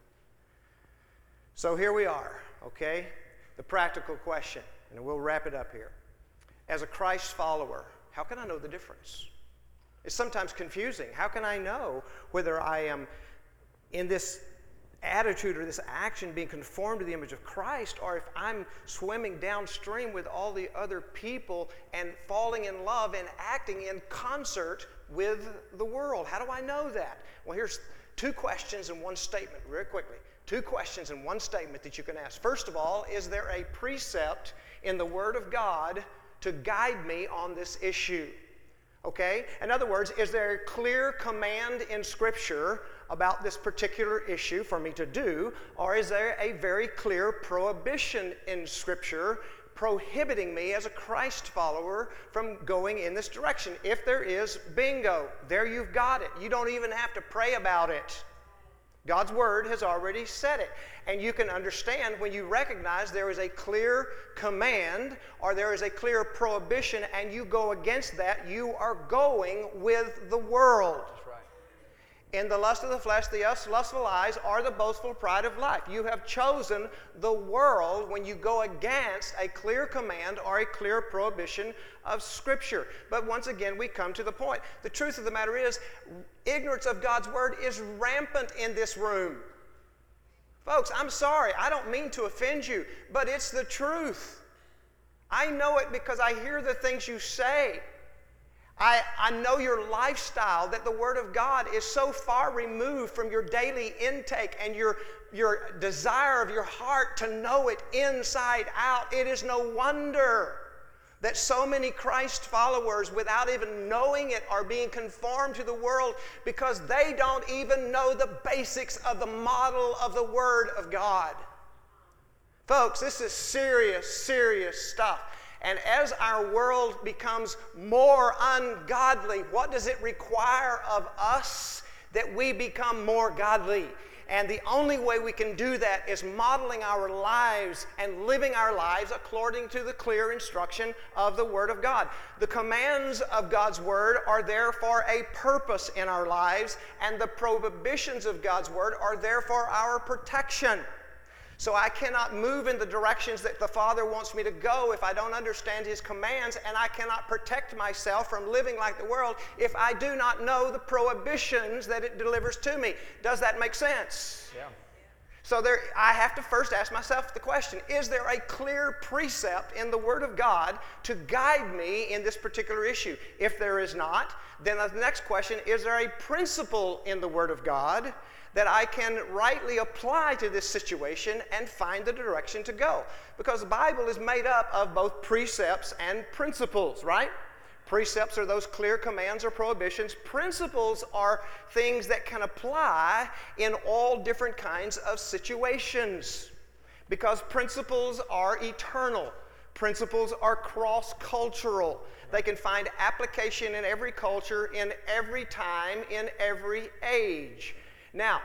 So here we are, okay? The practical question, and we'll wrap it up here. As a Christ follower, how can I know the difference? It's sometimes confusing. How can I know whether I am in this attitude or this action being conformed to the image of Christ, or if I'm swimming downstream with all the other people and falling in love and acting in concert with the world? How do I know that? Well, here's two questions in one statement, real quickly. Two questions in one statement that you can ask. First of all, is there a precept in the Word of God to guide me on this issue? Okay? In other words, is there a clear command in Scripture about this particular issue for me to do, or is there a very clear prohibition in Scripture prohibiting me as a Christ follower from going in this direction? If there is, bingo, there you've got it. You don't even have to pray about it. God's Word has already said it. And you can understand when you recognize there is a clear command or there is a clear prohibition and you go against that, you are going with the world.
That's right.
In the lust of the flesh, the lustful eyes, or the boastful pride of life. You have chosen the world when you go against a clear command or a clear prohibition of Scripture. But once again, we come to the point. The truth of the matter is, ignorance of God's Word is rampant in this room. Folks, I'm sorry. I don't mean to offend you, but it's the truth. I know it because I hear the things you say. I, I know your lifestyle, that the Word of God is so far removed from your daily intake and your, your desire of your heart to know it inside out. It is no wonder that so many Christ followers, without even knowing it, are being conformed to the world because they don't even know the basics of the model of the Word of God. Folks, this is serious, serious stuff. And as our world becomes more ungodly, what does it require of us? That we become more godly. And the only way we can do that is modeling our lives and living our lives according to the clear instruction of the Word of God. The commands of God's Word are there for a purpose in our lives, and the prohibitions of God's Word are there for our protection. So I cannot move in the directions that the Father wants me to go if I don't understand His commands, and I cannot protect myself from living like the world if I do not know the prohibitions that it delivers to me. Does that make sense?
Yeah.
So there, I have to first ask myself the question, is there a clear precept in the Word of God to guide me in this particular issue? If there is not, then the next question, is there a principle in the Word of God that I can rightly apply to this situation and find the direction to go? Because the Bible is made up of both precepts and principles, right? Precepts are those clear commands or prohibitions. Principles are things that can apply in all different kinds of situations. Because principles are eternal. Principles are cross-cultural. They can find application in every culture, in every time, in every age. Now,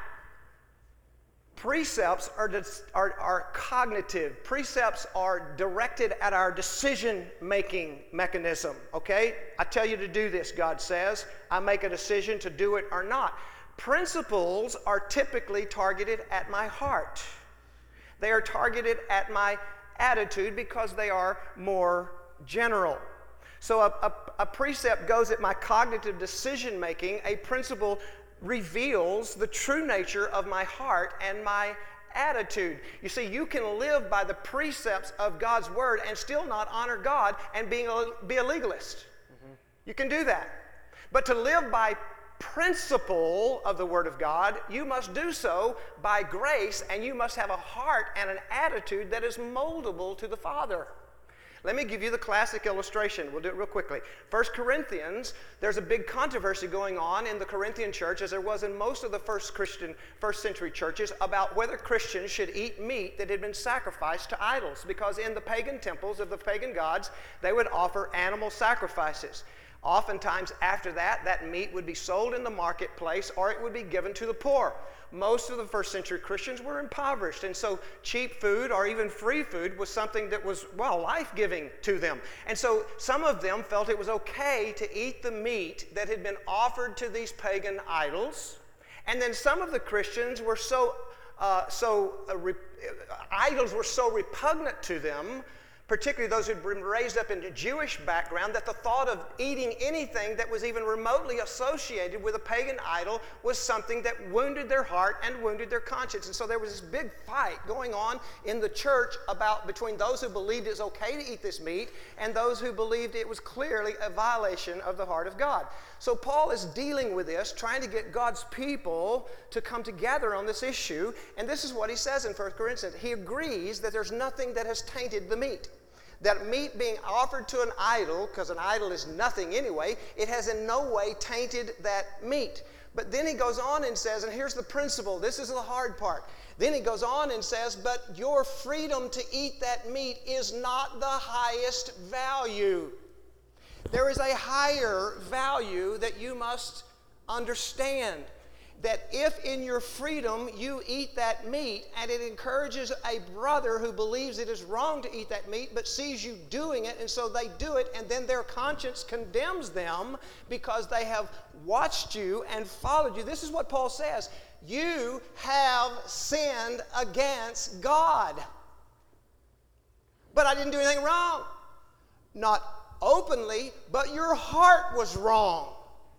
precepts are, are, are cognitive. Precepts are directed at our decision-making mechanism, okay? I tell you to do this, God says. I make a decision to do it or not. Principles are typically targeted at my heart. They are targeted at my attitude because they are more general. So a, a, a precept goes at my cognitive decision-making. A principle reveals the true nature of my heart and my attitude. You see, you can live by the precepts of God's Word and still not honor God and being a, be a legalist. Mm-hmm. You can do that. But to live by principle of the Word of God, you must do so by grace, and you must have a heart and an attitude that is moldable to the Father. Let me give you the classic illustration. We'll do it real quickly. First Corinthians, there's a big controversy going on in the Corinthian church, as there was in most of the first Christian, first century churches, about whether Christians should eat meat that had been sacrificed to idols. Because in the pagan temples of the pagan gods, they would offer animal sacrifices. Oftentimes after that, that meat would be sold in the marketplace or it would be given to the poor. Most of the first century Christians were impoverished, and so cheap food or even free food was something that was, well, life-giving to them. And so some of them felt it was okay to eat the meat that had been offered to these pagan idols. And then some of the Christians were so, uh, so uh, re- idols were so repugnant to them, particularly those who'd been raised up in a Jewish background, that the thought of eating anything that was even remotely associated with a pagan idol was something that wounded their heart and wounded their conscience. And so there was this big fight going on in the church about between those who believed it was okay to eat this meat and those who believed it was clearly a violation of the heart of God. So Paul is dealing with this, trying to get God's people to come together on this issue. And this is what he says in First Corinthians. He agrees that there's nothing that has tainted the meat. That meat being offered to an idol, because an idol is nothing anyway, it has in no way tainted that meat. But then he goes on and says, and here's the principle, this is the hard part. Then he goes on and says, but your freedom to eat that meat is not the highest value. There is a higher value that you must understand. That if in your freedom you eat that meat and it encourages a brother who believes it is wrong to eat that meat but sees you doing it, and so they do it, and then their conscience condemns them because they have watched you and followed you. This is what Paul says. You have sinned against God. But I didn't do anything wrong. Not openly, but your heart was wrong.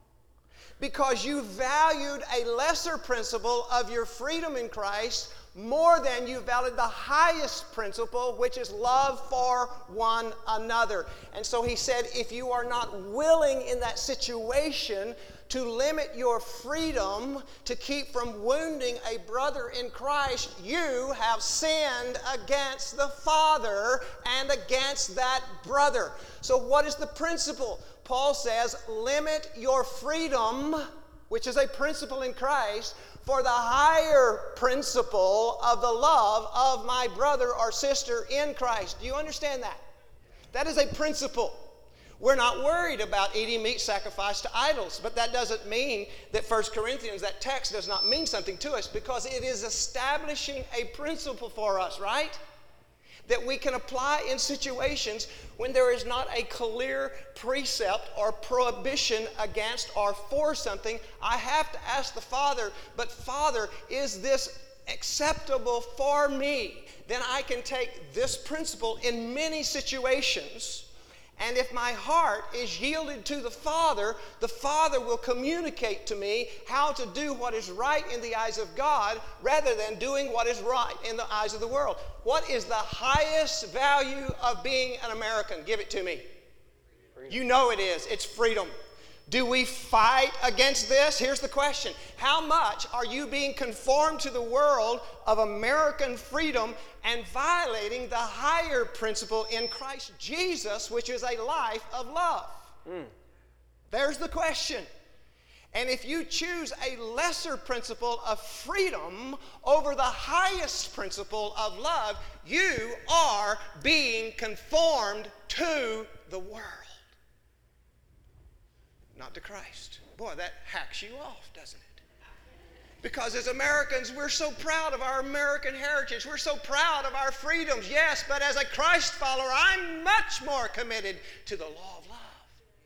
Because you valued a lesser principle of your freedom in Christ more than you valued the highest principle, which is love for one another. And so he said, if you are not willing in that situation to limit your freedom to keep from wounding a brother in Christ, you have sinned against the Father and against that brother. So what is the principle? Paul says, limit your freedom, which is a principle in Christ, for the higher principle of the love of my brother or sister in Christ. Do you understand that? That is a principle. We're not worried about eating meat sacrificed to idols, but that doesn't mean that First Corinthians, that text, does not mean something to us, because it is establishing a principle for us, right? That we can apply in situations when there is not a clear precept or prohibition against or for something. I have to ask the Father, but Father, is this acceptable for me? Then I can take this principle in many situations. And if my heart is yielded to the Father, the Father will communicate to me how to do what is right in the eyes of God rather than doing what is right in the eyes of the world. What is the highest value of being an American? Give it to me. Freedom. You know it is. It's freedom. Do we fight against this? Here's the question. How much are you being conformed to the world of American freedom and violating the higher principle in Christ Jesus, which is a life of love? Mm. There's the question. And if you choose a lesser principle of freedom over the highest principle of love, you are being conformed to the world. Not to Christ. Boy, that hacks you off, doesn't it? Because as Americans, we're so proud of our American heritage. We're so proud of our freedoms, yes, but as a Christ follower, I'm much more committed to the law of love.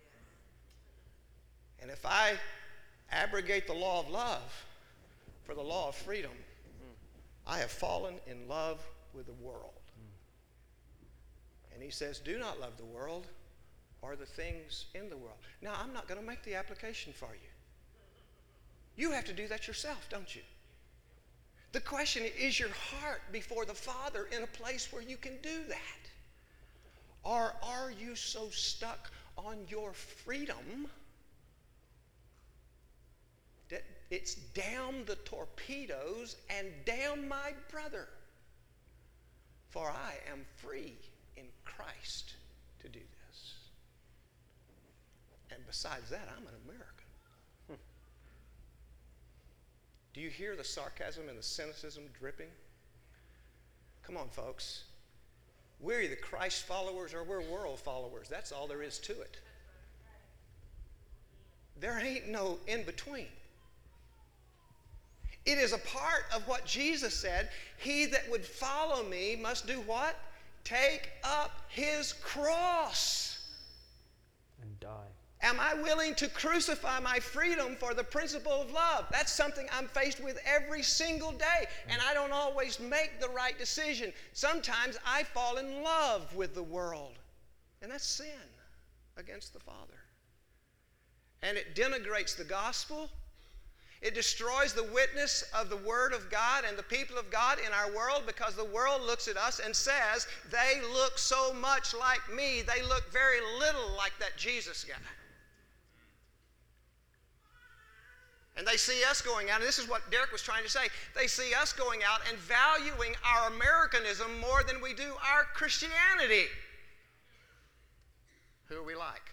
And if I abrogate the law of love for the law of freedom, I have fallen in love with the world. And he says, do not love the world or the things in the world. Now, I'm not going to make the application for you. You have to do that yourself, don't you? The question is, your heart before the Father in a place where you can do that? Or are you so stuck on your freedom that it's damn the torpedoes and damn my brother? For I am free in Christ to do this. And besides that, I'm an American. Hmm. Do you hear the sarcasm and the cynicism dripping? Come on, folks. We're either Christ followers or we're world followers. That's all there is to it. There ain't no in between. It is a part of what Jesus said. He that would follow me must do what? Take up his cross.
And die.
Am I willing to crucify my freedom for the principle of love? That's something I'm faced with every single day, and I don't always make the right decision. Sometimes I fall in love with the world, and that's sin against the Father. And it denigrates the gospel. It destroys the witness of the Word of God and the people of God in our world, because the world looks at us and says, they look so much like me. They look very little like that Jesus guy. And they see us going out, and this is what Derek was trying to say. They see us going out and valuing our Americanism more than we do our Christianity. Who are we like?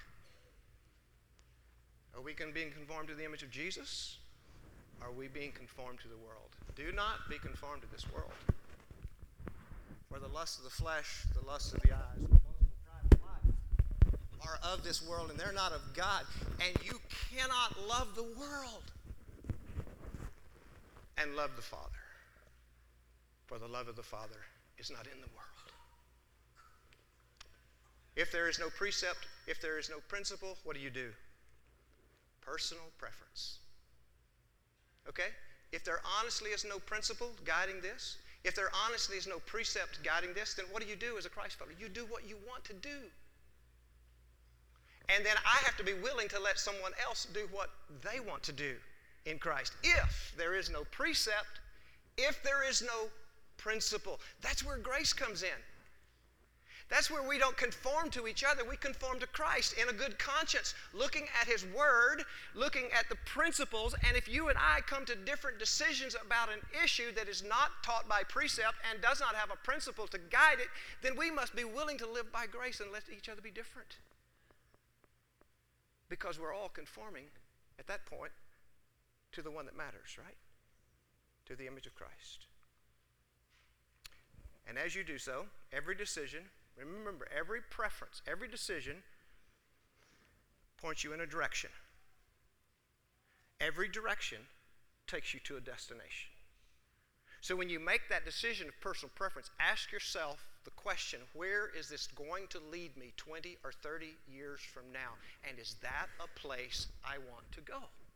Are we being conformed to the image of Jesus? Are we being conformed to the world? Do not be conformed to this world. For the lusts of the flesh, the lusts of the eyes, the lust of the pride of life are of this world, and they're not of God. And you cannot love the world and love the Father. For the love of the Father is not in the world. If there is no precept, if there is no principle, what do you do? Personal preference. Okay? If there honestly is no principle guiding this, if there honestly is no precept guiding this, then what do you do as a Christ follower? You do what you want to do. And then I have to be willing to let someone else do what they want to do in Christ. If there is no precept, if there is no principle, that's where grace comes in. That's where we don't conform to each other. We conform to Christ in a good conscience, looking at His Word, looking at the principles. And if you and I come to different decisions about an issue that is not taught by precept and does not have a principle to guide it, then we must be willing to live by grace and let each other be different. Because we're all conforming at that point to the one that matters, right? To the image of Christ. And as you do so, every decision, remember, every preference, every decision points you in a direction. Every direction takes you to a destination. So when you make that decision of personal preference, ask yourself the question, where is this going to lead me twenty or thirty years from now? And is that a place I want to go?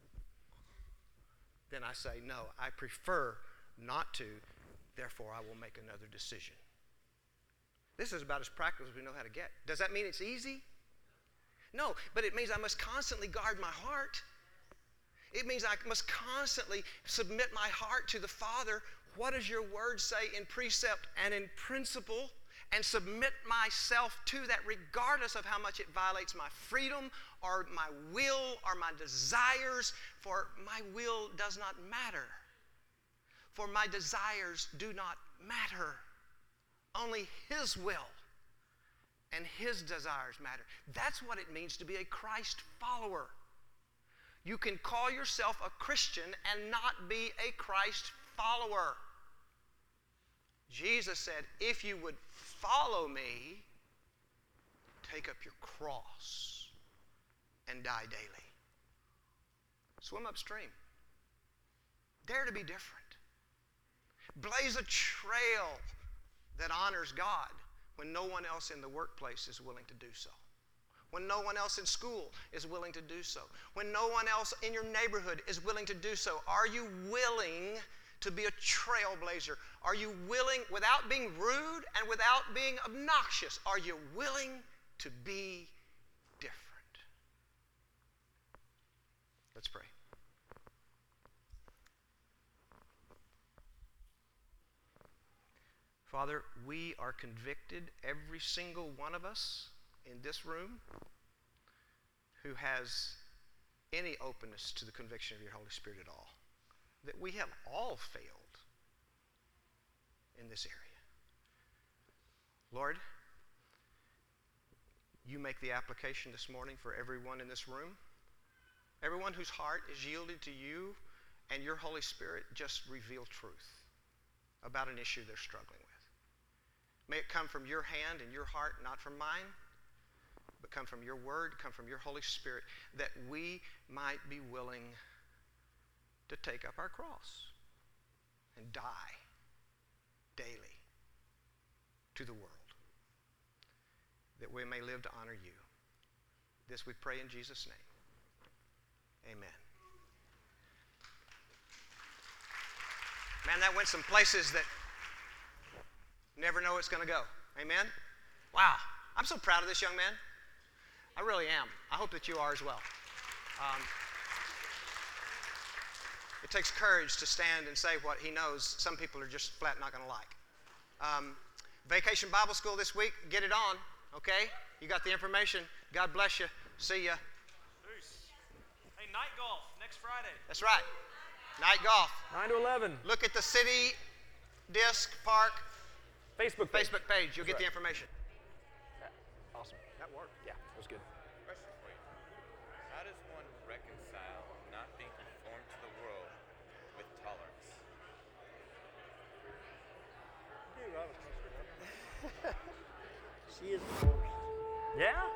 Then I say, no, I prefer not to, therefore I will make another decision. This is about as practical as we know how to get. Does that mean it's easy? No, but it means I must constantly guard my heart. It means I must constantly submit my heart to the Father. What does your word say in precept and in principle? And submit myself to that regardless of how much it violates my freedom or my will or my desires. For my will does not matter. For my desires do not matter. Only His will and His desires matter. That's what it means to be a Christ follower. You can call yourself a Christian and not be a Christ follower. Jesus said, if you would follow me, take up your cross and die daily. Swim upstream. Dare to be different. Blaze a trail that honors God when no one else in the workplace is willing to do so. When no one else in school is willing to do so. When no one else in your neighborhood is willing to do so. Are you willing to be a trailblazer? Are you willing, without being rude and without being obnoxious, are you willing to be different? Let's pray. Father, we are convicted, every single one of us in this room who has any openness to the conviction of your Holy Spirit at all, that we have all failed in this area. Lord, you make the application this morning for everyone in this room. Everyone whose heart is yielded to you and your Holy Spirit, just reveal truth about an issue they're struggling with. May it come from your hand and your heart, not from mine, but come from your word, come from your Holy Spirit, that we might be willing to take up our cross and die daily to the world, that we may live to honor you. This we pray in Jesus' name. Amen. Man, that went some places that never know it's going to go. Amen? Wow. I'm so proud of this young man. I really am. I hope that you are as well. Um, it takes courage to stand and say what he knows some people are just flat not going to like. Um, Vacation Bible School this week. Get it on, okay? You got the information. God bless you. See ya.
Peace. Hey, night golf next Friday.
That's right. Night golf.
nine to eleven.
Look at the City Disc Park
Facebook page.
Facebook page. You'll
That's
get the
right.
information.
Yeah. Awesome. That worked. Yeah, that was good.
Question for you. How does one reconcile not being conformed to the world with tolerance?
She is forced.
Yeah?